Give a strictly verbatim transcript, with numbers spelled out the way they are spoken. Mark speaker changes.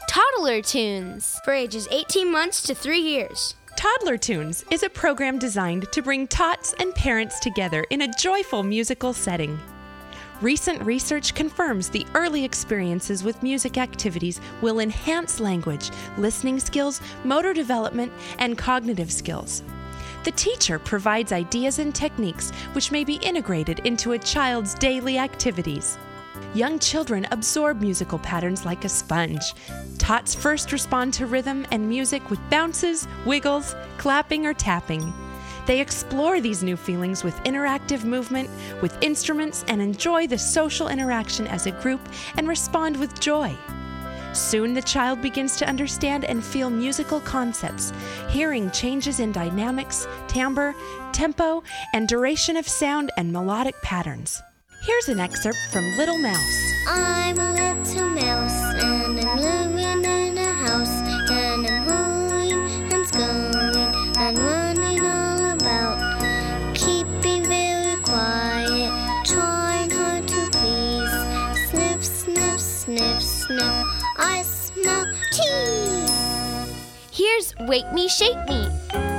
Speaker 1: Toddler Tunes
Speaker 2: for ages eighteen months to three years.
Speaker 3: Toddler Tunes is a program designed to bring tots and parents together in a joyful musical setting. Recent research confirms the early experiences with music activities will enhance language, listening skills, motor development, and cognitive skills. The teacher provides ideas and techniques which may be integrated into a child's daily activities. Young children absorb musical patterns like a sponge. Tots first respond to rhythm and music with bounces, wiggles, clapping, or tapping. They explore these new feelings with interactive movement, with instruments, and enjoy the social interaction as a group and respond with joy. Soon the child begins to understand and feel musical concepts, hearing changes in dynamics, timbre, tempo, and duration of sound and melodic patterns. Here's an excerpt from Little Mouse.
Speaker 4: I'm a little mouse and I'm living in a house and I'm holding and going and running all about, keeping very quiet, trying hard to please. Sniff, sniff, sniff, sniff, I smell cheese.
Speaker 1: Here's Wake Me, Shake Me.